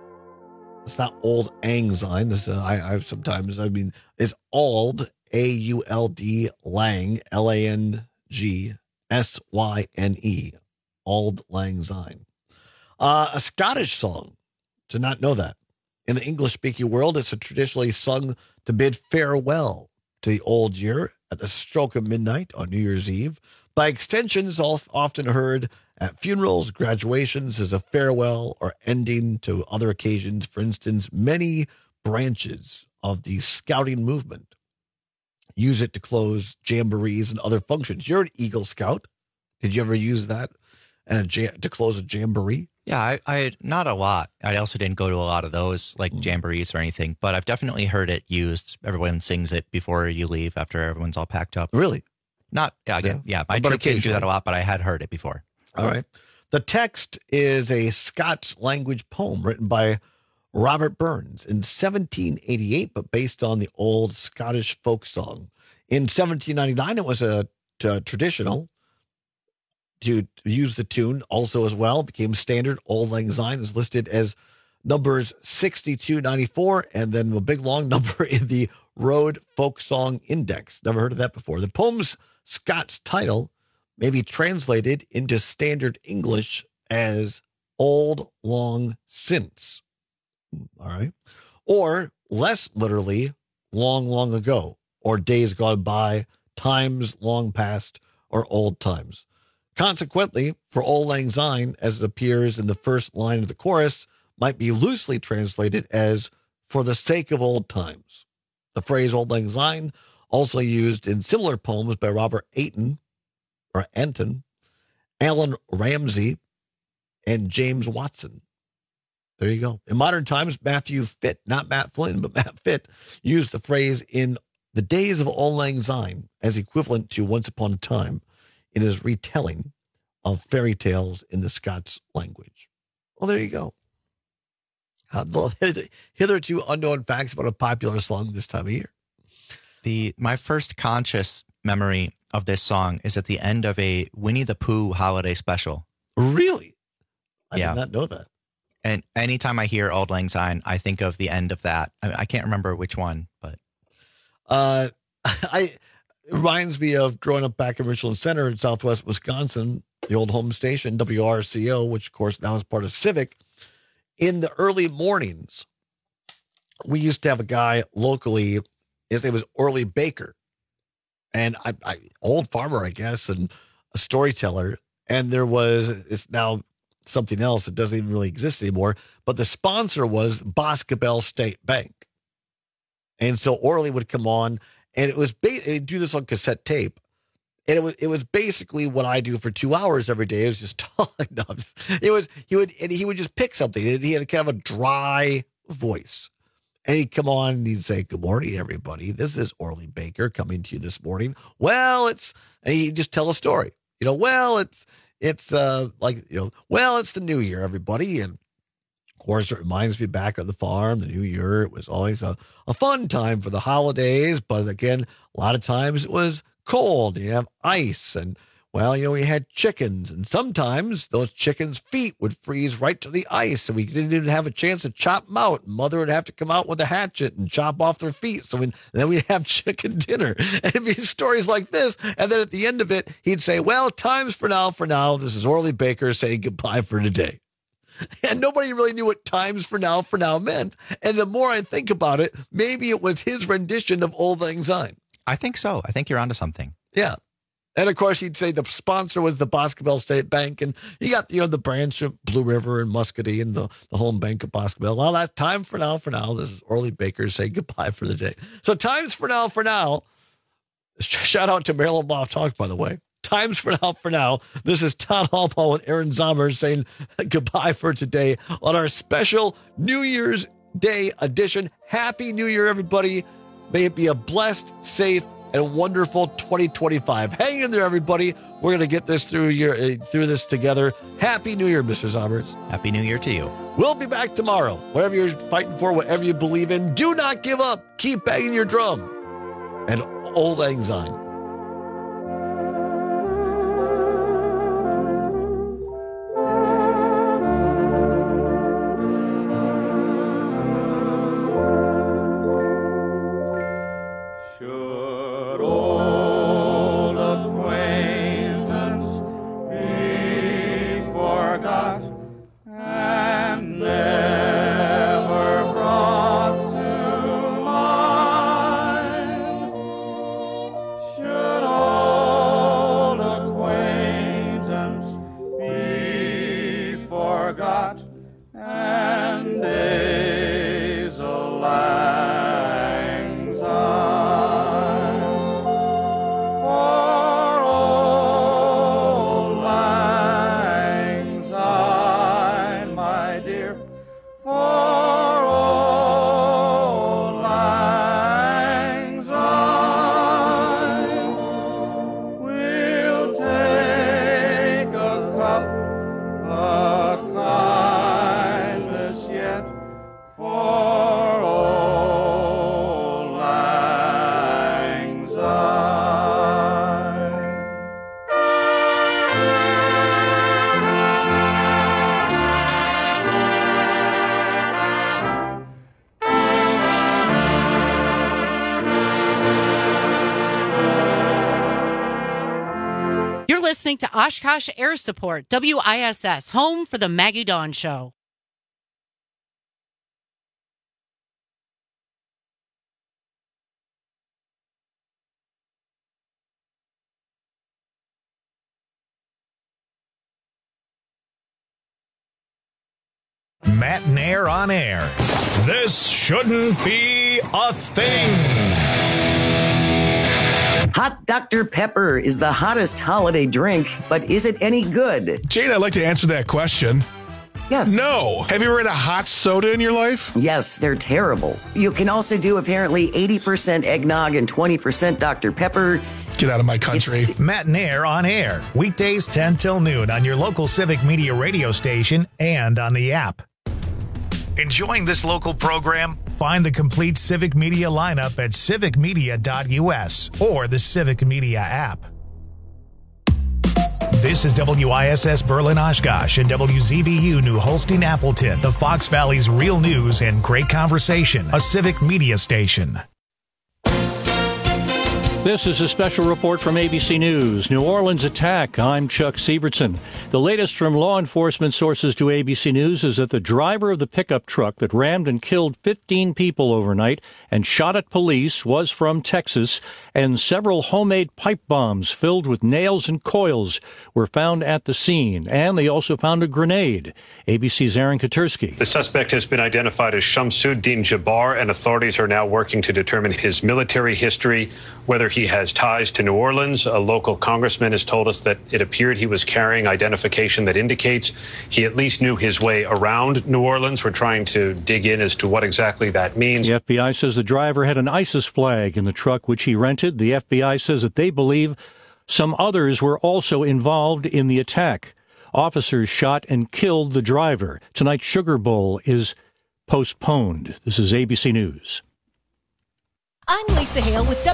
It's not Old Ang Syne. This, uh, I, I sometimes, I mean, it's Auld, A U L D, Lang, L A N G, S Y N E, Auld Lang Syne. Uh, a Scottish song, to not know that. In the English-speaking world, it's a traditionally sung to bid farewell to the old year at the stroke of midnight on New Year's Eve. By extension, it's often heard at funerals, graduations, as a farewell or ending to other occasions. For instance, many branches of the scouting movement use it to close jamborees and other functions. You're an Eagle Scout. Did you ever use that and a jam- to close a jamboree? Yeah, I, I not a lot. I also didn't go to a lot of those, like mm. jamborees or anything, but I've definitely heard it used. Everyone sings it before you leave after everyone's all packed up. Really? Not, yeah, again, yeah. yeah my trip didn't do that a lot, but I had heard it before. All right. The text is a Scots language poem written by Robert Burns in seventeen eighty-eight, but based on the old Scottish folk song. In seventeen ninety-nine, it was a, a traditional to use the tune also as well. It became standard. Auld Lang Syne is listed as numbers sixty-two ninety-four, and then a big long number in the Road Folk Song Index. Never heard of that before. The poem's Scots title may be translated into standard English as Old Long Since. All right. Or less literally, long, long ago, or days gone by, times long past, or old times. Consequently, for Auld Lang Syne, as it appears in the first line of the chorus, might be loosely translated as for the sake of old times. The phrase Auld Lang Syne, also used in similar poems by Robert Ayton, or Anton, Alan Ramsey, and James Watson. There you go. In modern times, Matthew Fitt, not Matt Flynn, but Matt Fitt, used the phrase in the days of Auld Lang Syne as equivalent to Once Upon a Time in his retelling of fairy tales in the Scots language. Well, there you go. Uh, well, hitherto unknown facts about a popular song this time of year. The my first conscious memory of this song is at the end of a Winnie the Pooh holiday special. Really? I yeah. did not know that. And anytime I hear Auld Lang Syne, I think of the end of that. I, I can't remember which one, but uh, I it reminds me of growing up back in Richland Center in Southwest Wisconsin, the old home station W R C O, which of course now is part of Civic. In the early mornings, we used to have a guy locally. His name was Orly Baker, and I, I old farmer, I guess, and a storyteller. And there was it's now something else that doesn't even really exist anymore. But the sponsor was Boscobel State Bank, and so Orly would come on, and it was ba- they'd do this on cassette tape. And it was it was basically what I do for two hours every day. It was just talking. No, it was he would and he would just pick something. And he had kind of a dry voice, and he'd come on and he'd say, "Good morning, everybody. This is Orly Baker coming to you this morning." Well, it's and he'd just tell a story. You know, well, it's it's uh like you know, well, it's the new year, everybody, and of course it reminds me back on the farm. The new year, it was always a a fun time for the holidays, but again, a lot of times it was cold. You have ice, and well, you know, we had chickens, and sometimes those chickens' feet would freeze right to the ice, and we didn't even have a chance to chop them out. Mother would have to come out with a hatchet and chop off their feet. So when, then we'd have chicken dinner. And it'd be stories like this. And then at the end of it, he'd say, "Well, time's for now, for now. This is Orly Baker saying goodbye for today." And nobody really knew what times for now, for now meant. And the more I think about it, maybe it was his rendition of Auld Lang Syne. I think so. I think you're onto something. Yeah. And of course, he'd say the sponsor was the Boscobel State Bank, and you got, you know, the branch of Blue River and Muscatine and the, the home bank of Boscobel. Well, that's time for now, for now. This is Orly Baker saying goodbye for the day. So times for now, for now. Shout out to Marilyn Law Talk, by the way. Times for now, for now. This is Todd Hallpaugh with Aaron Zommers saying goodbye for today on our special New Year's Day edition. Happy New Year, everybody. May it be a blessed, safe, and wonderful twenty twenty-five. Hang in there, everybody. We're going to get this through your, uh, through this together. Happy New Year, Mister Zommers. Happy New Year to you. We'll be back tomorrow. Whatever you're fighting for, whatever you believe in, do not give up. Keep banging your drum. And Auld Lang Syne. Listening to Oshkosh Air Support, W I S S, home for the Maggie Dawn Show. Matt and Air on air. This shouldn't be a thing. Hot Doctor Pepper is the hottest holiday drink, but is it any good? Jane, I'd like to answer that question. Yes. No. Have you ever had a hot soda in your life? Yes, they're terrible. You can also do apparently eighty percent eggnog and twenty percent Doctor Pepper. Get out of my country. It's Matt and Air on air. Weekdays ten till noon on your local Civic Media radio station and on the app. Enjoying this local program? Find the complete Civic Media lineup at civic media dot u s or the Civic Media app. This is W I S S Berlin Oshkosh and W Z B U New Holstein Appleton, the Fox Valley's real news and great conversation, a Civic Media station. This is a special report from A B C News. New Orleans attack. I'm Chuck Sievertson. The latest from law enforcement sources to A B C News is that the driver of the pickup truck that rammed and killed fifteen people overnight and shot at police was from Texas, and several homemade pipe bombs filled with nails and coils were found at the scene, and they also found a grenade. A B C's Aaron Katersky. The suspect has been identified as Shamsuddin Jabbar, and authorities are now working to determine his military history, whether he has ties to New Orleans. A local congressman has told us that it appeared he was carrying identification that indicates he at least knew his way around New Orleans. We're trying to dig in as to what exactly that means. The F B I says the driver had an ISIS flag in the truck which he rented. The F B I says that they believe some others were also involved in the attack. Officers shot and killed the driver. Tonight's Sugar Bowl is postponed. This is A B C News. I'm Lisa Hale with